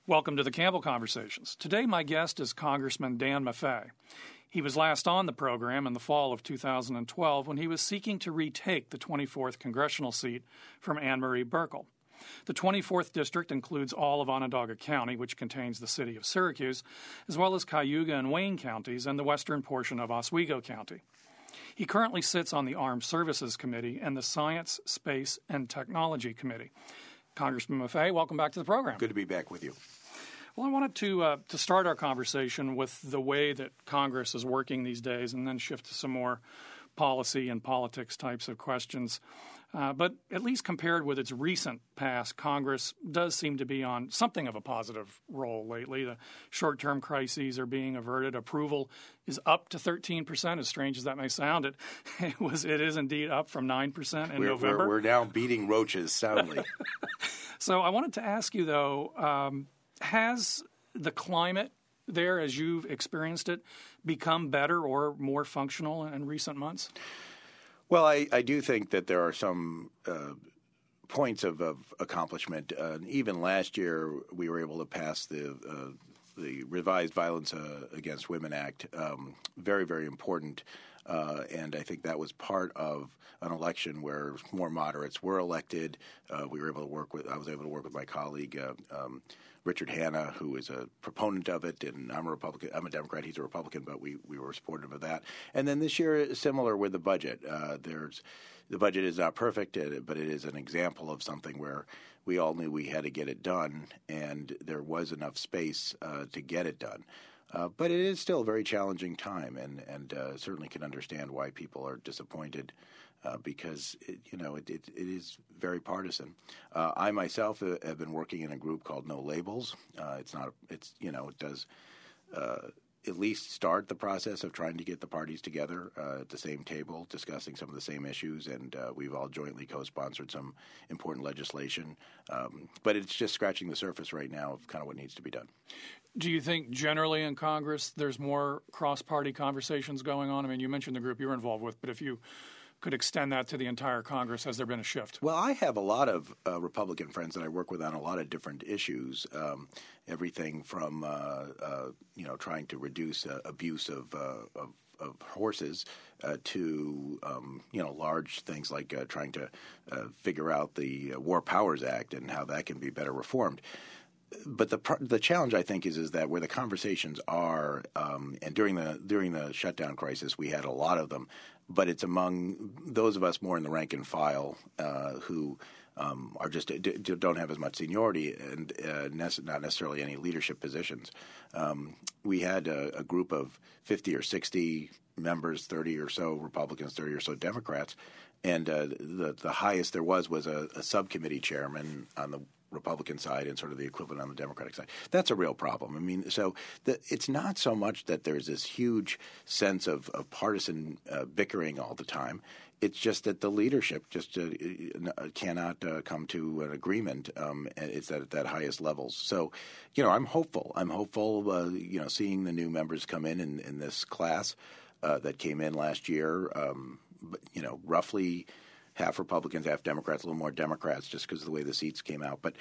Welcome to the Campbell Conversations. Today my guest is Congressman Dan Maffei. He was last on the program in the fall of 2012 when he was seeking to retake the 24th congressional seat from Ann Marie Buerkle. The 24th district includes all of Onondaga County, which contains the city of Syracuse, as well as Cayuga and Wayne counties and the western portion of Oswego County. He currently sits on the Armed Services Committee and the Science, Space, and Technology Committee. Congressman Maffei, welcome back to the program. Good to be back with you. Well, I wanted to start our conversation with the way that Congress is working these days and then shift to some more policy and politics types of questions. But at least compared with its recent past, Congress does seem to be on something of a positive roll lately. The short-term crises are being averted. Approval is up to 13%, as strange as that may sound. It is indeed up from 9% in November. We're now beating roaches soundly. So I wanted to ask you, though, has the climate there, as you've experienced it, become better or more functional in recent months? Well, I do think that there are some points of accomplishment. Even last year, we were able to pass the Revised Violence Against Women Act, very, very important. And I think that was part of an election where more moderates were elected. I was able to work with my colleague Richard Hanna, who is a proponent of it, and I'm a Republican. I'm a Democrat. He's a Republican, but we were supportive of that. And then this year, similar with the budget. The budget is not perfect, but it is an example of something where we all knew we had to get it done, and there was enough space to get it done. But it is still a very challenging time, and certainly can understand why people are disappointed because it is very partisan. I myself have been working in a group called No Labels. It does at least start the process of trying to get the parties together at the same table, discussing some of the same issues, and we've all jointly co-sponsored some important legislation. But it's just scratching the surface right now of kind of what needs to be done. Do you think generally in Congress there's more cross-party conversations going on? I mean, you mentioned the group you're involved with, but if you could extend that to the entire Congress, has there been a shift? Well, I have a lot of Republican friends that I work with on a lot of different issues, everything from trying to reduce abuse of horses to large things like trying to figure out the War Powers Act and how that can be better reformed. But the challenge, I think, is that where the conversations are, and during the shutdown crisis, we had a lot of them. But it's among those of us more in the rank and file who are just don't have as much seniority and not necessarily any leadership positions. We had a group of 50 or 60 members, 30 or so Republicans, 30 or so Democrats, and the highest there was a subcommittee chairman on the Republican side and sort of the equivalent on the Democratic side. That's a real problem. I mean, so it's not so much that there's this huge sense of partisan bickering all the time. It's just that the leadership just cannot come to an agreement. It's at that highest levels. So, I'm hopeful. Seeing the new members come in this class that came in last year, roughly half Republicans, half Democrats, a little more Democrats just because of the way the seats came out. But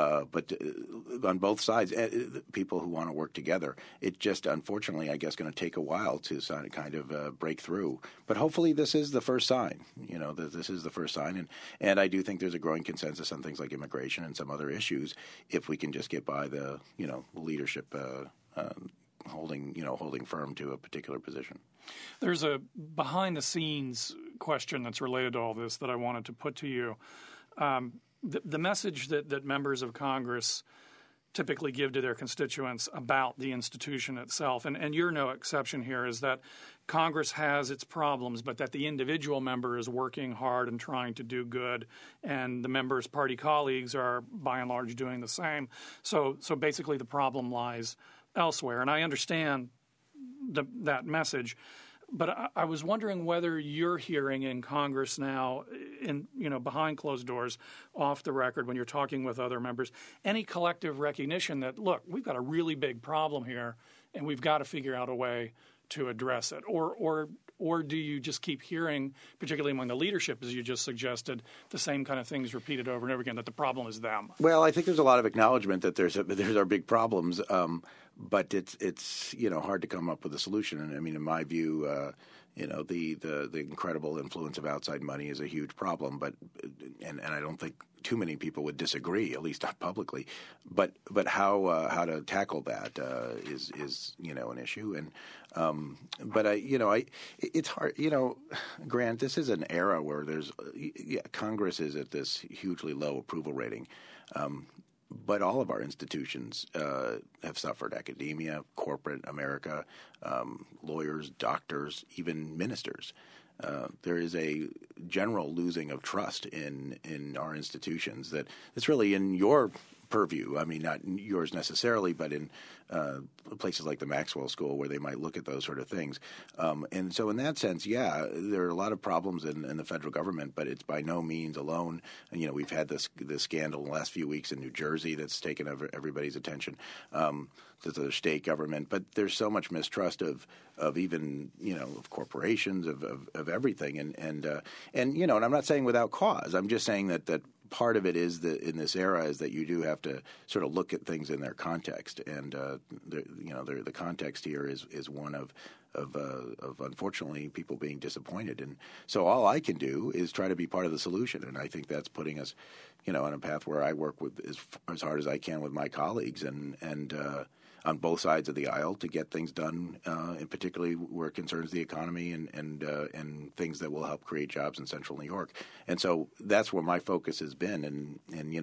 on both sides, people who want to work together, it just unfortunately, I guess, going to take a while to kind of break through. But hopefully this is the first sign, this is the first sign. And I do think there's a growing consensus on things like immigration and some other issues if we can just get by the, leadership holding firm to a particular position. There's a behind-the-scenes question that's related to all this that I wanted to put to you. The message that members of Congress typically give to their constituents about the institution itself, and you're no exception here, is that Congress has its problems, but that the individual member is working hard and trying to do good, and the member's party colleagues are, by and large, doing the same. So basically the problem lies elsewhere, and I understand that message. But I was wondering whether you're hearing in Congress now, behind closed doors, off the record, when you're talking with other members, any collective recognition that, look, we've got a really big problem here, and we've got to figure out a way to address it. Or or do you just keep hearing, particularly among the leadership, as you just suggested, the same kind of things repeated over and over again, that the problem is them? Well, I think there's a lot of acknowledgement that there's our big problems, but it's hard to come up with a solution. And I mean, in my view, the incredible influence of outside money is a huge problem, but I don't think too many people would disagree, at least not publicly. But how to tackle that is an issue. And it's hard. Grant, this is an era where Congress is at this hugely low approval rating. But all of our institutions have suffered: academia, corporate America, lawyers, doctors, even ministers. There is a general losing of trust in our institutions that it's really in your purview. I mean, not yours necessarily, but in places like the Maxwell School where they might look at those sort of things. And so in that sense, yeah, there are a lot of problems in the federal government, but it's by no means alone. And, we've had this scandal in the last few weeks in New Jersey that's taken everybody's attention, to the state government. But there's so much mistrust of even, of corporations, of everything. And I'm not saying without cause. I'm just saying that part of it is that in this era is that you do have to sort of look at things in their context, and the context here is one of unfortunately people being disappointed, and so all I can do is try to be part of the solution, and I think that's putting us, on a path where I work with as hard as I can with my colleagues and on both sides of the aisle to get things done, and particularly where it concerns the economy and things that will help create jobs in Central New York. And so that's where my focus has been.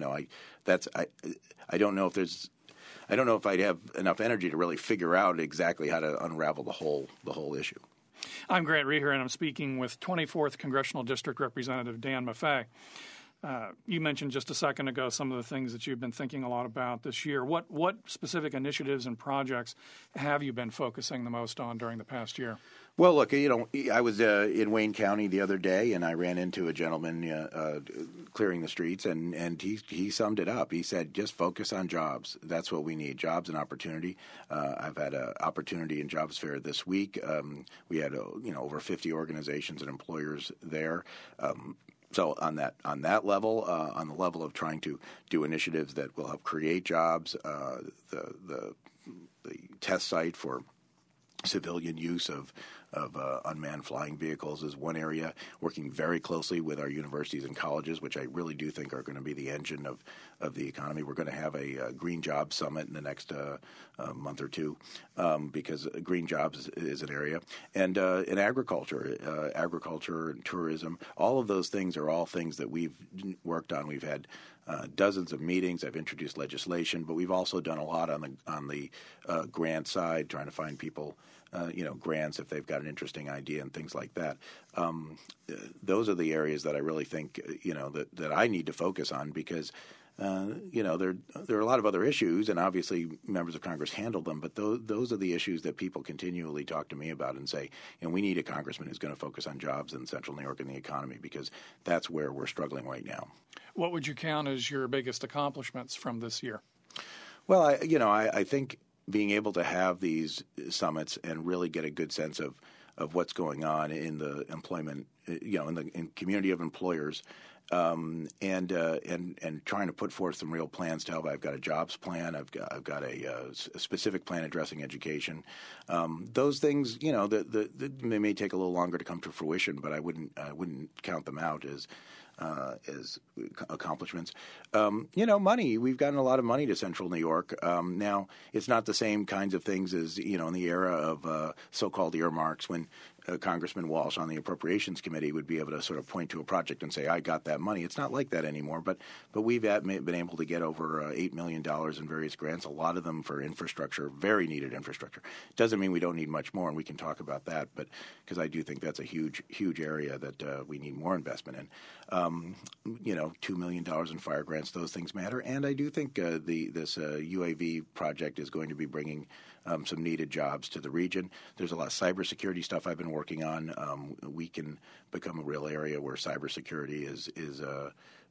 I don't know if I'd have enough energy to really figure out exactly how to unravel the whole issue. I'm Grant Reher, and I'm speaking with 24th Congressional District Representative Dan Maffei. You mentioned just a second ago some of the things that you've been thinking a lot about this year. What specific initiatives and projects have you been focusing the most on during the past year? Well, look, I was in Wayne County the other day, and I ran into a gentleman clearing the streets, and he summed it up. He said, just focus on jobs. That's what we need, jobs and opportunity. I've had an opportunity in Jobs Fair this week. We had over 50 organizations and employers there. So on that level, on the level of trying to do initiatives that will help create jobs, the test site for civilian use of unmanned flying vehicles is one area, working very closely with our universities and colleges, which I really do think are going to be the engine of the economy. We're going to have a Green Jobs Summit in the next month or two, because green jobs is an area. And in agriculture and tourism, all of those things are all things that we've worked on. We've had dozens of meetings. I've introduced legislation, but we've also done a lot on the grant side, trying to find people grants if they've got an interesting idea and things like that. Those are the areas that I really think that I need to focus on, because there are a lot of other issues, and obviously members of Congress handle them, but those are the issues that people continually talk to me about and say, we need a congressman who's going to focus on jobs in Central New York and the economy, because that's where we're struggling right now. What would you count as your biggest accomplishments from this year? Well, I think being able to have these summits and really get a good sense of what's going on in the employment, in community of employers, and trying to put forth some real plans to help. I've got a jobs plan. I've got a specific plan addressing education. Those things, they may take a little longer to come to fruition, but I wouldn't count them out as accomplishments. Money. We've gotten a lot of money to Central New York. Now, it's not the same kinds of things as, in the era of so-called earmarks, when Congressman Walsh on the Appropriations Committee would be able to sort of point to a project and say, I got that money. It's not like that anymore, but we've been able to get over $8 million in various grants, a lot of them for infrastructure, very needed infrastructure. Doesn't mean we don't need much more, and we can talk about that, but because I do think that's a huge area that we need more investment in. $2 million in fire grants, those things matter, and I do think this UAV project is going to be bringing some needed jobs to the region. There's a lot of cybersecurity stuff I've been working on. We can become a real area where cybersecurity is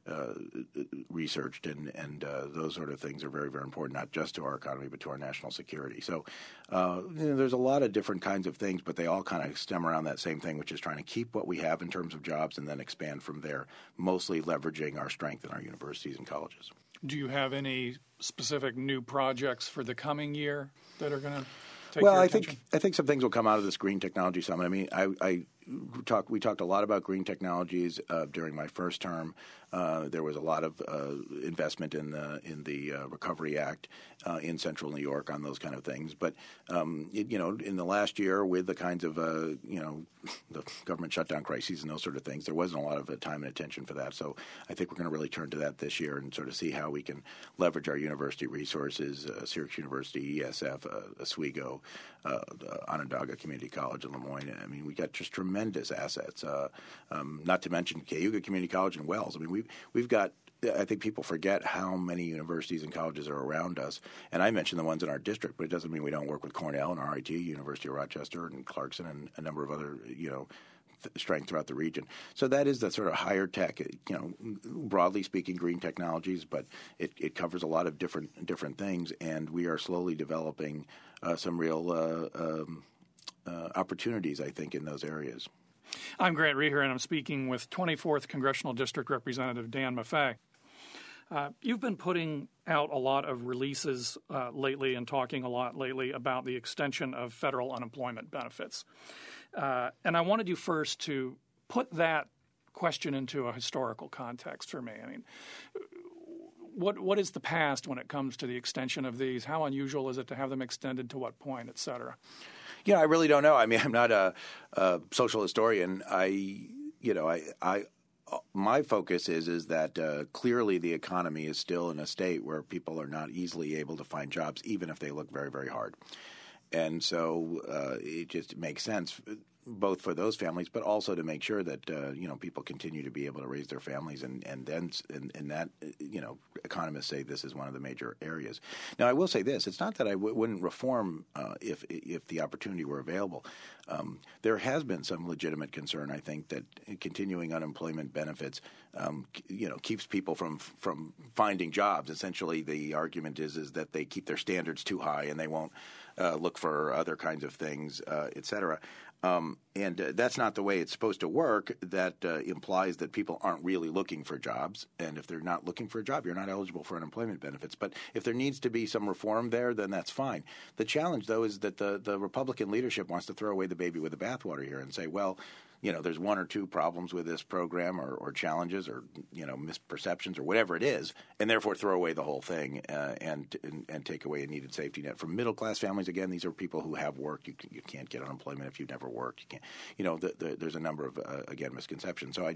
researched, and those sort of things are very, very important, not just to our economy, but to our national security. So there's a lot of different kinds of things, but they all kind of stem around that same thing, which is trying to keep what we have in terms of jobs and then expand from there, mostly leveraging our strength in our universities and colleges. Do you have any specific new projects for the coming year that are going to take your attention? I think some things will come out of this Green Technology Summit. I mean, we talked a lot about green technologies during my first term. There was a lot of investment in the Recovery Act in Central New York on those kind of things. But in the last year, with the kinds of the government shutdown crises and those sort of things, there wasn't a lot of time and attention for that. So I think we're going to really turn to that this year and sort of see how we can leverage our university resources, Syracuse University, ESF, Oswego, Onondaga Community College in Lemoyne. I mean, we got just tremendous assets. Not to mention Cayuga Community College in Wells. I mean, we've got. I think people forget how many universities and colleges are around us. And I mentioned the ones in our district, but it doesn't mean we don't work with Cornell and RIT, University of Rochester, and Clarkson, and a number of other, strength throughout the region. So that is the sort of higher tech, broadly speaking, green technologies, but it covers a lot of different things, and we are slowly developing some real opportunities, I think, in those areas. I'm Grant Reher, and I'm speaking with 24th Congressional District Representative Dan Maffei. You've been putting out a lot of releases lately and talking a lot lately about the extension of federal unemployment benefits. And I wanted you first to put that question into a historical context for me. I mean, what is the past when it comes to the extension of these? How unusual is it to have them extended, to what point, et cetera? Yeah, I really don't know. I mean, I'm not a social historian. My focus is that clearly the economy is still in a state where people are not easily able to find jobs, even if they look very, very hard. And so it just makes sense, both for those families, but also to make sure that people continue to be able to raise their families, and that economists say this is one of the major areas. Now, I will say this: it's not that I wouldn't reform if the opportunity were available. There has been some legitimate concern, I think, that continuing unemployment benefits keeps people from finding jobs. Essentially, the argument is that they keep their standards too high and they won't look for other kinds of things, et cetera. And that's not the way it's supposed to work. That implies that people aren't really looking for jobs. And if they're not looking for a job, you're not eligible for unemployment benefits. But if there needs to be some reform there, then that's fine. The challenge, though, is that the Republican leadership wants to throw away the baby with the bathwater here and say, well, there's one or two problems with this program or challenges or, misperceptions or whatever it is, and therefore throw away the whole thing and take away a needed safety net. For middle-class families, again, these are people who have work. You can't get unemployment if you've never worked. You can't, there's a number of, again, misconceptions. So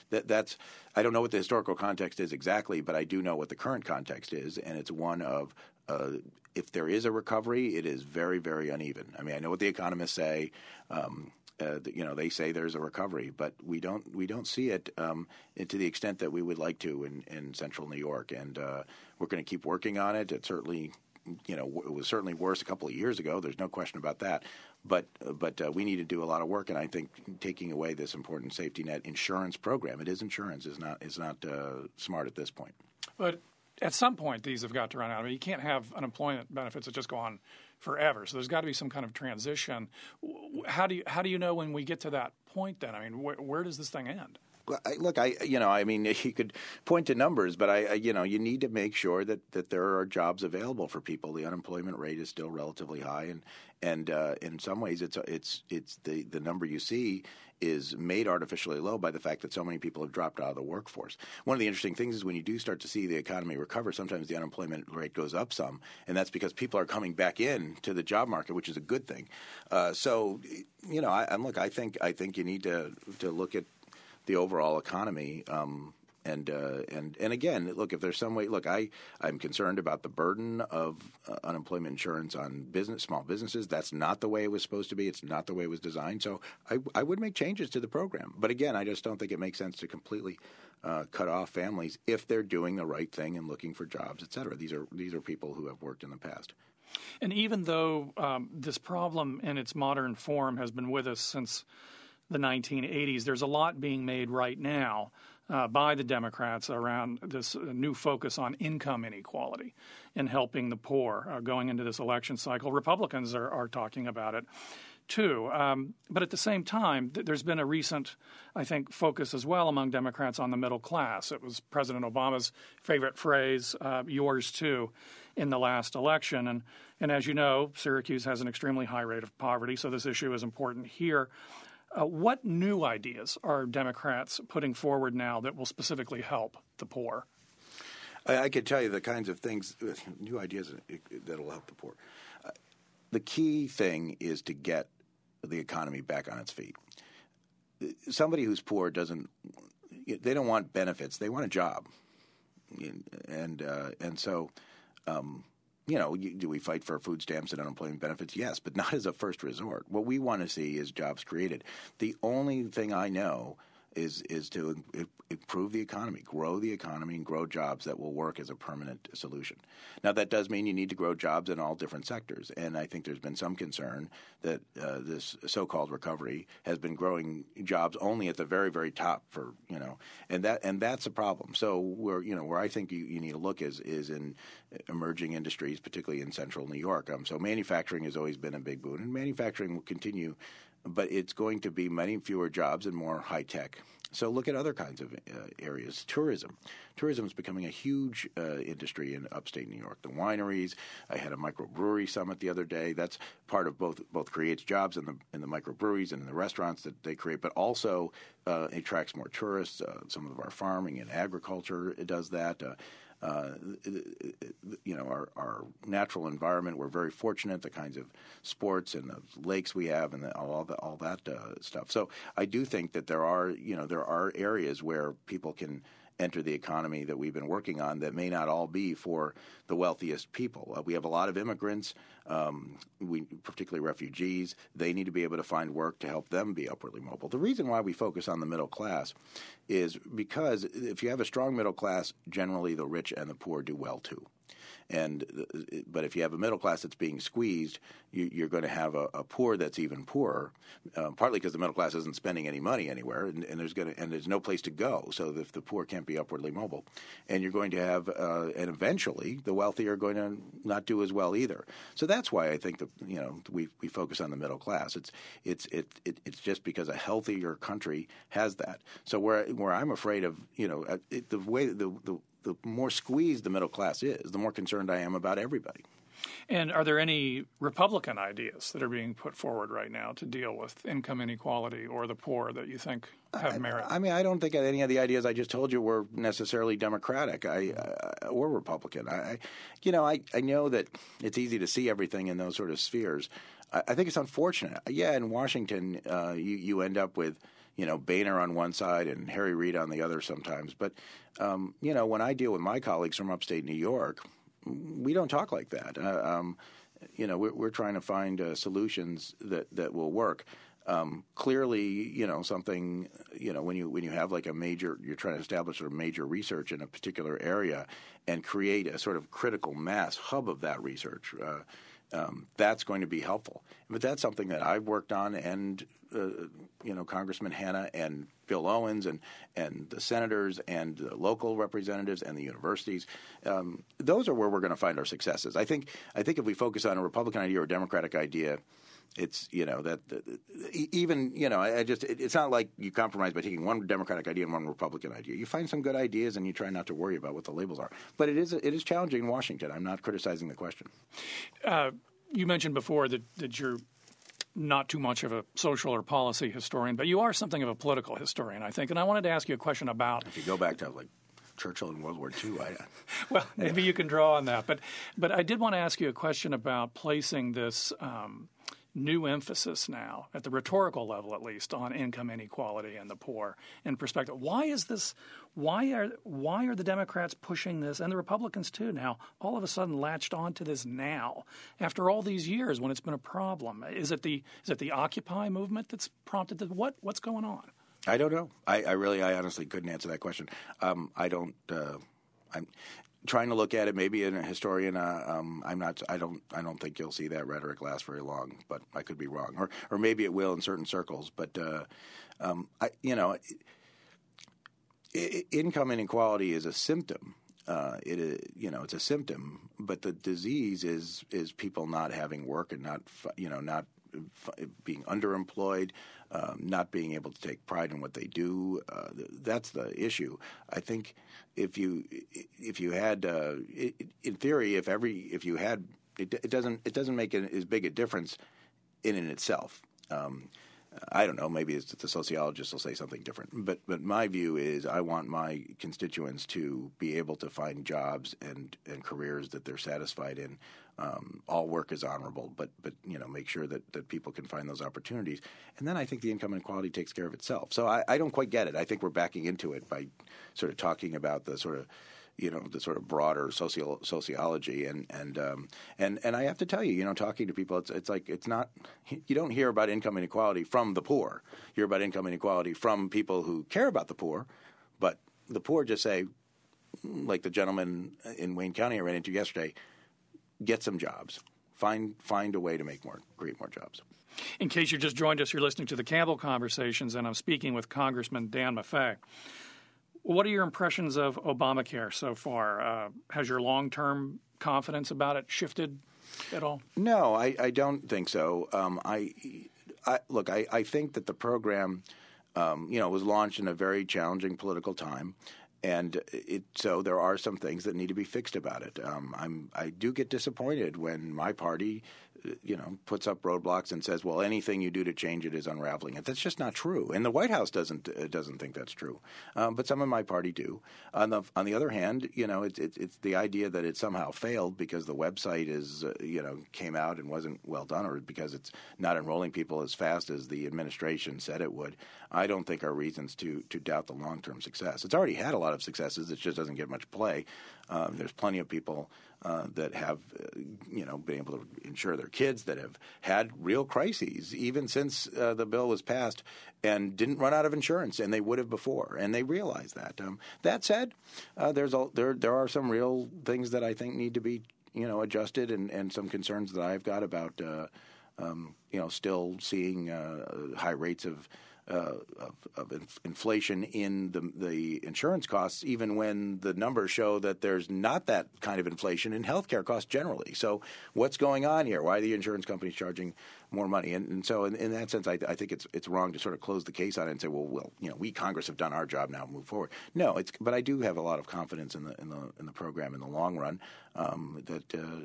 I don't know what the historical context is exactly, but I do know what the current context is, and it's one of if there is a recovery, it is very, very uneven. I mean, I know what the economists say. They say there's a recovery, but we don't see it to the extent that we would like to in Central New York, and we're going to keep working on it. It certainly, it was certainly worse a couple of years ago. There's no question about that. But we need to do a lot of work, and I think taking away this important safety net insurance program, it is insurance, is not smart at this point. But at some point, these have got to run out. I mean, you can't have unemployment benefits that just go on forever. So there's got to be some kind of transition. How do you know when we get to that point? Then, I mean, where does this thing end? Well, you could point to numbers, but you need to make sure that there are jobs available for people. The unemployment rate is still relatively high, and in some ways, it's the number you see is made artificially low by the fact that so many people have dropped out of the workforce. One of the interesting things is when you do start to see the economy recover, sometimes the unemployment rate goes up some, and that's because people are coming back in to the job market, which is a good thing. I think you need to look at the overall economy. And again, look, if there's some way, I'm concerned about the burden of unemployment insurance on small businesses. That's not the way it was supposed to be. It's not the way it was designed. So I would make changes to the program. But again, I just don't think it makes sense to completely cut off families if they're doing the right thing and looking for jobs, et cetera. These are people who have worked in the past. And even though this problem in its modern form has been with us since the 1980s, there's a lot being made right now by the Democrats around this new focus on income inequality and helping the poor going into this election cycle. Republicans are talking about it too. But at the same time, there's been a recent, I think, focus as well among Democrats on the middle class. It was President Obama's favorite phrase, yours too, in the last election. And as you know, Syracuse has an extremely high rate of poverty, so this issue is important here. What new ideas are Democrats putting forward now that will specifically help the poor? I could tell you the kinds of things, new ideas that will help the poor. The key thing is to get the economy back on its feet. Somebody who's poor they don't want benefits. They want a job. And so, do we fight for food stamps and unemployment benefits? Yes, but not as a first resort. What we want to see is jobs created. The only thing I know is to improve the economy, and grow jobs that will work as a permanent solution. Now, that does mean you need to grow jobs in all different sectors, and I think there's been some concern that this so-called recovery has been growing jobs only at the very, very top and that's a problem. So where I think you need to look is in emerging industries, particularly in central New York. So manufacturing has always been a big boon, and manufacturing will continue, but it's going to be many fewer jobs and more high tech. So look at other kinds of areas. Tourism is becoming a huge industry in upstate New York. The wineries. I had a microbrewery summit the other day. That's part of both creates jobs in the microbreweries and in the restaurants that they create, but also attracts more tourists. Some of our farming and agriculture does that. Our natural environment, we're very fortunate, the kinds of sports and the lakes we have and all that stuff. So I do think that there are areas where people can enter the economy that we've been working on that may not all be for the wealthiest people. We have a lot of immigrants, particularly refugees. They need to be able to find work to help them be upwardly mobile. The reason why we focus on the middle class is because if you have a strong middle class, generally the rich and the poor do well too. But if you have a middle class that's being squeezed, you're going to have a poor that's even poorer. Partly because the middle class isn't spending any money anywhere, and there's no place to go. So if the poor can't be upwardly mobile, and you're going to have, and eventually the wealthy are going to not do as well either. So that's why I think that we focus on the middle class. It's just because a healthier country has that. So where I'm afraid of the way the more squeezed the middle class is, the more concerned I am about everybody. And are there any Republican ideas that are being put forward right now to deal with income inequality or the poor that you think have merit? I don't think any of the ideas I just told you were necessarily Democratic or Republican. I know that it's easy to see everything in those sort of spheres. I think it's unfortunate. Yeah, in Washington, you end up with Boehner on one side and Harry Reid on the other sometimes. But, when I deal with my colleagues from upstate New York, we don't talk like that. We're trying to find solutions that will work. Clearly, something, when you have like you're trying to establish a major research in a particular area and create a sort of critical mass hub of that research, that's going to be helpful. But that's something that I've worked on, and Congressman Hanna and Bill Owens and the senators and the local representatives and the universities, those are where we're going to find our successes. I think if we focus on a Republican idea or a Democratic idea, it's it's not like you compromise by taking one Democratic idea and one Republican idea. You find some good ideas and you try not to worry about what the labels are. But it is challenging in Washington. I'm not criticizing the question. You mentioned before that you're not too much of a social or policy historian, but you are something of a political historian, I think. And I wanted to ask you a question about... If you go back to Churchill in World War II, well, maybe you can draw on that. But I did want to ask you a question about placing this new emphasis now, at the rhetorical level at least, on income inequality and the poor in perspective. Why is this? Why are the Democrats pushing this, and the Republicans too now, all of a sudden latched onto this now, after all these years when it's been a problem? Is it the Occupy movement that's prompted this? What's going on? I don't know. I honestly couldn't answer that question. I'm trying to look at it. Maybe in a historian, I'm not. I don't think you'll see that rhetoric last very long. But I could be wrong, or maybe it will in certain circles. But Income inequality is a symptom. It's a symptom, but the disease is people not having work and not being underemployed, not being able to take pride in what they do. That's the issue. I think if you had, in theory, if you had, it doesn't make as big a difference in itself. I don't know. Maybe the sociologist will say something different. But my view is I want my constituents to be able to find jobs and careers that they're satisfied in. All work is honorable, but make sure that people can find those opportunities. And then I think the income inequality takes care of itself. So I don't quite get it. I think we're backing into it by sort of talking about the sort of broader sociology and I have to tell you, talking to people, it's like it's not. You don't hear about income inequality from the poor. You hear about income inequality from people who care about the poor, but the poor just say, like the gentleman in Wayne County I ran into yesterday, get some jobs, find a way to create more jobs. In case you just joined us, you're listening to the Campbell Conversations, and I'm speaking with Congressman Dan Maffei. What are your impressions of Obamacare so far? Has your long-term confidence about it shifted at all? No, I don't think so. I think that the program, was launched in a very challenging political time, and so there are some things that need to be fixed about it. I do get disappointed when my party puts up roadblocks and says, well, anything you do to change it is unraveling it. That's just not true. And the White House doesn't think that's true. But some in my party do. On the other hand, it's the idea that it somehow failed because the website came out and wasn't well done, or because it's not enrolling people as fast as the administration said it would, I don't think are reasons to doubt the long-term success. It's already had a lot of successes. It just doesn't get much play. There's plenty of people that have, been able to insure their kids, that have had real crises, even since the bill was passed, and didn't run out of insurance, and they would have before, and they realize that. That said, there are some real things that I think need to be, adjusted, and some concerns that I've got about, still seeing high rates of inflation in the insurance costs, even when the numbers show that there's not that kind of inflation in healthcare costs generally. So what's going on here? Why are the insurance companies charging more money? And so in that sense, I think it's wrong to sort of close the case on it and say, well, we Congress have done our job, now move forward. No, but I do have a lot of confidence in the program in the long run, that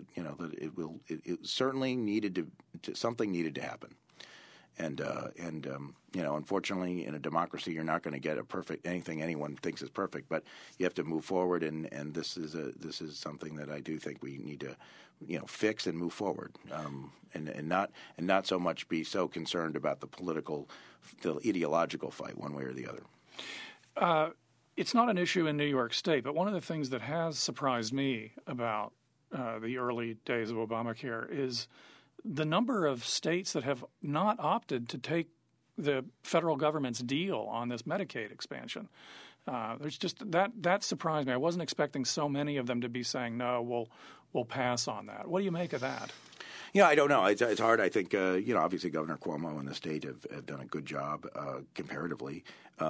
it certainly needed something needed to happen. And unfortunately, in a democracy, you're not going to get anything anyone thinks is perfect. But you have to move forward, and this is something that I do think we need to, fix and move forward, and not so much be so concerned about the ideological fight one way or the other. It's not an issue in New York State, but one of the things that has surprised me about the early days of Obamacare is the number of states that have not opted to take the federal government's deal on this Medicaid expansion. There's just that surprised me. I wasn't expecting so many of them to be saying, no, we'll pass on that. What do you make of that? I don't know. It's hard. I think, obviously Governor Cuomo and the state have done a good job comparatively.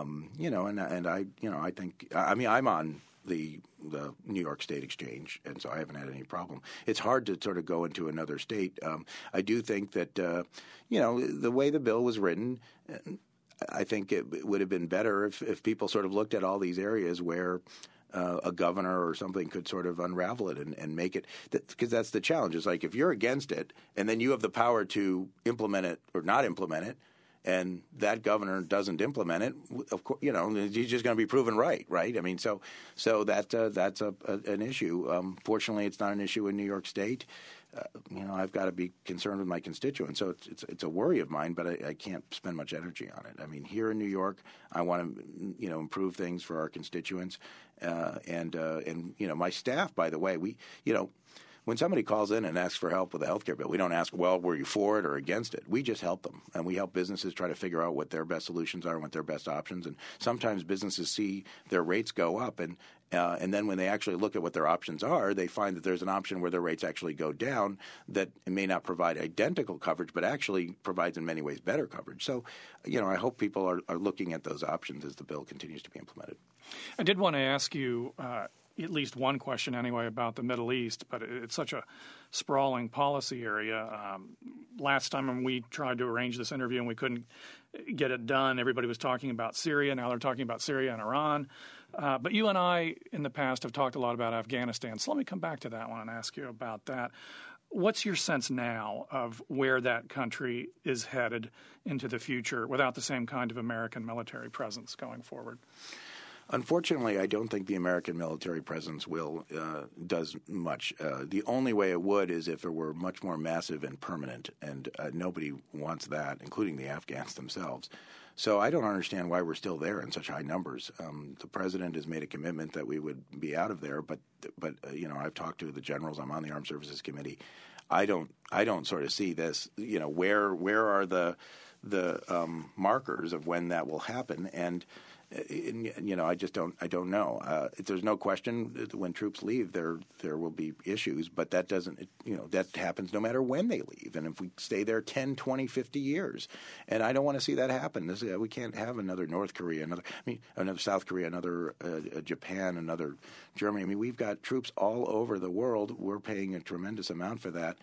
I think, I'm on the New York State Exchange, and so I haven't had any problem. It's hard to sort of go into another state. I do think that, the way the bill was written, I think it would have been better if people sort of looked at all these areas where a governor or something could sort of unravel it and make it, because that's the challenge. It's like if you're against it and then you have the power to implement it or not implement it, and that governor doesn't implement it, of course, he's just going to be proven right? I mean, so that's an issue. Fortunately, it's not an issue in New York State. I've got to be concerned with my constituents, so it's a worry of mine, but I can't spend much energy on it. I mean, here in New York, I want to improve things for our constituents, and my staff. By the way, when somebody calls in and asks for help with a health care bill, we don't ask, well, were you for it or against it? We just help them, and we help businesses try to figure out what their best solutions are and what their best options. And sometimes businesses see their rates go up, and then when they actually look at what their options are, they find that there's an option where their rates actually go down that may not provide identical coverage, but actually provides in many ways better coverage. So, I hope people are looking at those options as the bill continues to be implemented. I did want to ask you at least one question anyway about the Middle East, but it's such a sprawling policy area. Last time when we tried to arrange this interview and we couldn't get it done, everybody was talking about Syria. Now they're talking about Syria and Iran. But you and I in the past have talked a lot about Afghanistan. So let me come back to that one and ask you about that. What's your sense now of where that country is headed into the future without the same kind of American military presence going forward? Unfortunately, I don't think the American military presence does much. The only way it would is if it were much more massive and permanent, and nobody wants that, including the Afghans themselves. So I don't understand why we're still there in such high numbers. The president has made a commitment that we would be out of there, but I've talked to the generals. I'm on the Armed Services Committee. I don't sort of see this. Where are the markers of when that will happen? And I just don't know. There's no question that when troops leave, there will be issues, but that doesn't, that happens no matter when they leave. And if we stay there 10, 20, 50 years, and I don't want to see that happen. We can't have another North Korea, another South Korea, another Japan, another Germany. I mean, we've got troops all over the world. We're paying a tremendous amount for that.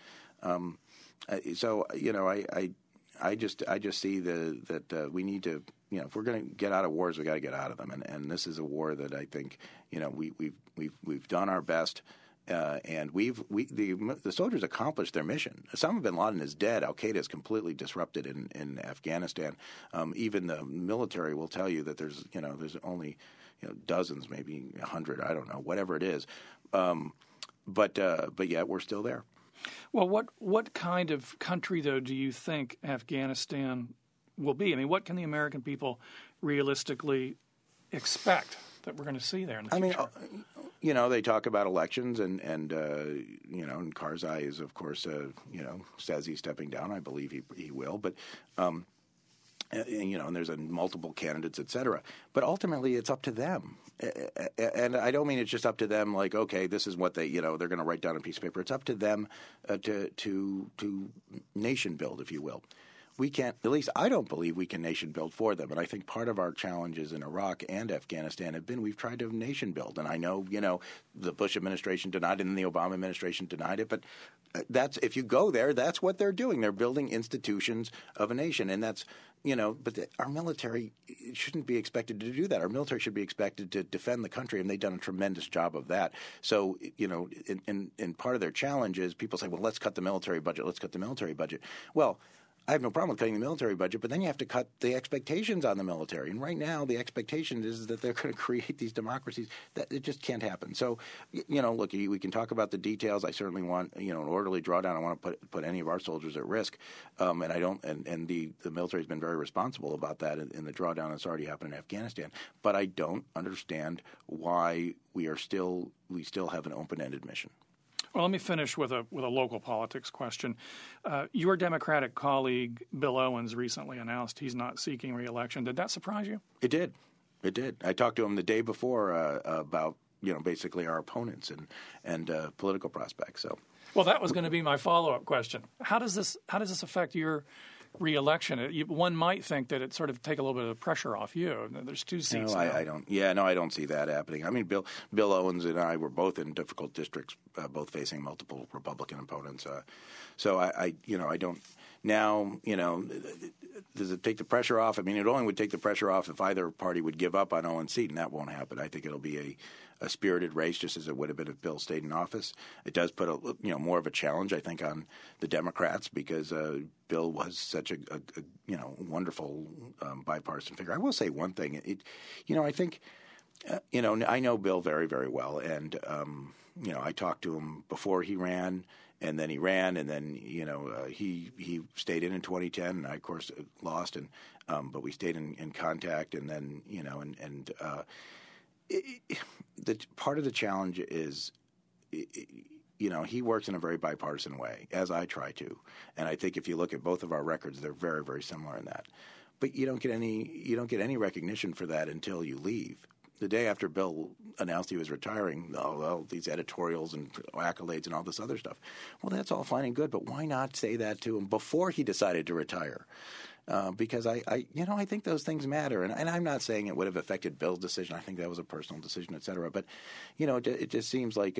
I just see that we need to, if we're going to get out of wars, we got to get out of them, and this is a war that I think, we've done our best, and the soldiers accomplished their mission. Osama bin Laden is dead. Al Qaeda is completely disrupted in Afghanistan. Even the military will tell you that there's only dozens, maybe 100, I don't know, whatever it is, but yet we're still there. Well, what kind of country, though, do you think Afghanistan will be? I mean, what can the American people realistically expect that we're going to see there in the future? I mean, they talk about elections, and Karzai is, of course, says he's stepping down. I believe he will, but. And there's multiple candidates, et cetera. But ultimately, it's up to them. And I don't mean it's just up to them like, okay, this is what they're going to write down on a piece of paper. It's up to them to nation build, if you will. We can't, at least I don't believe we can nation build for them. And I think part of our challenges in Iraq and Afghanistan have been we've tried to nation build. And I know, the Bush administration denied it and the Obama administration denied it. But if you go there, that's what they're doing. They're building institutions of a nation. And that's, but our military shouldn't be expected to do that. Our military should be expected to defend the country, and they've done a tremendous job of that. So, and part of their challenge is people say, well, let's cut the military budget. Let's cut the military budget. Well, I have no problem with cutting the military budget, but then you have to cut the expectations on the military. And right now, the expectation is that they're going to create these democracies. That it just can't happen. So, look, we can talk about the details. I certainly want, an orderly drawdown. I don't want to put any of our soldiers at risk. And I don't. And the military has been very responsible about that in the drawdown that's already happened in Afghanistan. But I don't understand why we still have an open-ended mission. Well, let me finish with a local politics question. Your Democratic colleague, Bill Owens, recently announced he's not seeking re-election. Did that surprise you? It did. It did. I talked to him the day before about, basically our opponents and political prospects. So, well, that was going to be my follow-up question. How does this affect your re-election? One might think that it sort of take a little bit of pressure off you. There's two seats. I don't. Yeah, no, I don't see that happening. I mean, Bill Owens and I were both in difficult districts, both facing multiple Republican opponents. So I don't. Now, does it take the pressure off? I mean, it only would take the pressure off if either party would give up on Owens' seat, and that won't happen. I think it'll be a spirited race, just as it would have been if Bill stayed in office. It does put more of a challenge, I think, on the Democrats because Bill was such a wonderful bipartisan figure. I will say one thing. I think I know Bill very, very well, and I talked to him before he ran. And then he ran, and then he stayed in 2010, and I of course lost, and but we stayed in contact, and then the part of the challenge is he works in a very bipartisan way, as I try to, and I think if you look at both of our records, they're very, very similar in that. But you don't get any recognition for that until you leave. the day after Bill announced he was retiring, oh, well, these editorials and accolades and all this other stuff. Well, that's all fine and good, but why not say that to him before he decided to retire? Because I think those things matter, and I'm not saying it would have affected Bill's decision. I think that was a personal decision, et cetera. But it just seems like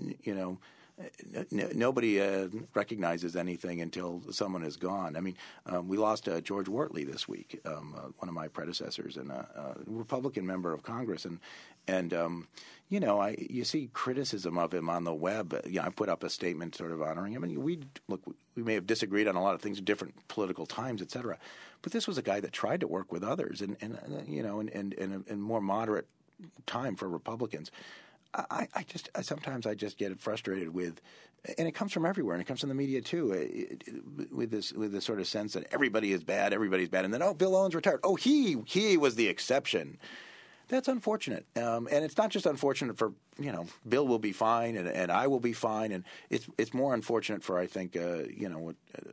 nobody recognizes anything until someone is gone. I mean, we lost George Wortley this week, one of my predecessors, and a Republican member of Congress, and you see criticism of him on the web. I put up a statement sort of honoring him. And we may have disagreed on a lot of things at different political times, et cetera. But this was a guy that tried to work with others and more moderate time for Republicans. Sometimes I just get frustrated with, and it comes from everywhere, and it comes from the media too, with this sort of sense that everybody's bad, and then Bill Owens retired. Oh, he was the exception. That's unfortunate, and it's not just unfortunate for Bill will be fine and I will be fine, and it's more unfortunate for I think the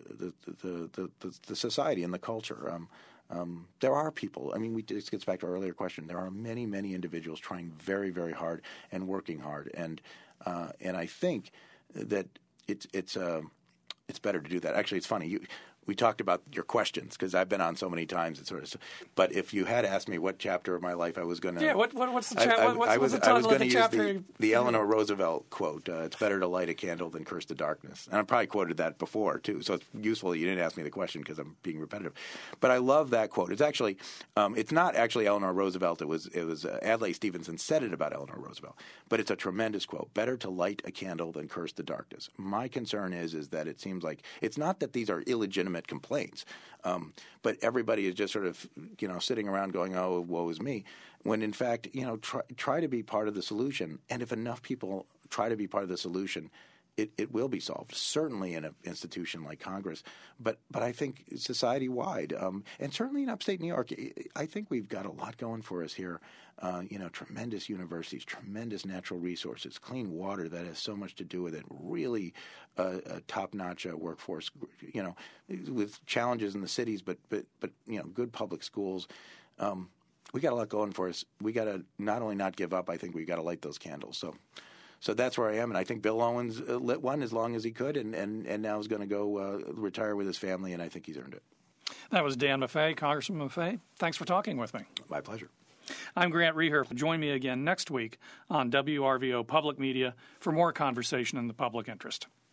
society and the culture. There are people. I mean, this gets back to our earlier question. There are many, many individuals trying very, very hard and working hard, and I think that it's better to do that. Actually, it's funny. We talked about your questions because I've been on so many times. But if you had asked me what chapter of my life I was going to, what's the chapter? What's the title of the chapter? I was going to use the Eleanor Roosevelt quote. It's better to light a candle than curse the darkness. And I probably quoted that before too. So it's useful that you didn't ask me the question because I'm being repetitive. But I love that quote. It's actually, it's not actually Eleanor Roosevelt. It was Adlai Stevenson said it about Eleanor Roosevelt. But it's a tremendous quote. Better to light a candle than curse the darkness. My concern is that it seems like it's not that these are illegitimate complaints, but everybody is just sort of sitting around going, "Oh, woe is me," when in fact try to be part of the solution. And if enough people try to be part of the solution, it will be solved. Certainly in an institution like Congress, but I think society wide, and certainly in upstate New York, I think we've got a lot going for us here. Tremendous universities, tremendous natural resources, clean water that has so much to do with it. Really, a top-notch workforce. With challenges in the cities, but good public schools. We got a lot going for us. We got to not only not give up. I think we got to light those candles. So that's where I am, and I think Bill Owens lit one as long as he could, and now is going to go retire with his family, and I think he's earned it. That was Dan Maffei, Congressman Maffei. Thanks for talking with me. My pleasure. I'm Grant Reher. Join me again next week on WRVO Public Media for more conversation in the public interest.